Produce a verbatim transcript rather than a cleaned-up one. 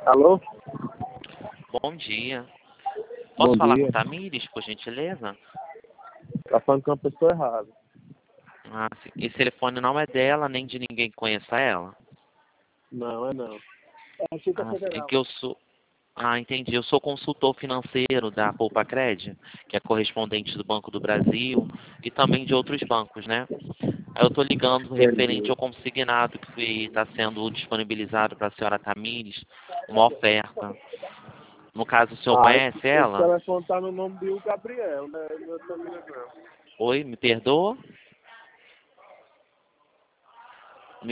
Alô? Bom dia. Bom Posso falar dia. com Tamires, por gentileza? Tá falando com a pessoa errada. Ah, sim. Esse telefone não é dela, nem de ninguém que conheça ela? Não, é não. É a Receita Ah, sim. É Federal. que eu sou... Ah, entendi. Eu sou consultor financeiro da Poupa Cred, que é correspondente do Banco do Brasil e também de outros bancos, né? Aí eu tô ligando referente Entendi. ao consignado que está sendo disponibilizado para a senhora Tamires, uma oferta. No caso, o senhor Ah, esse, conhece esse ela? telefone tá no nome de o Gabriel, né? Não é família não. Oi, me perdoa?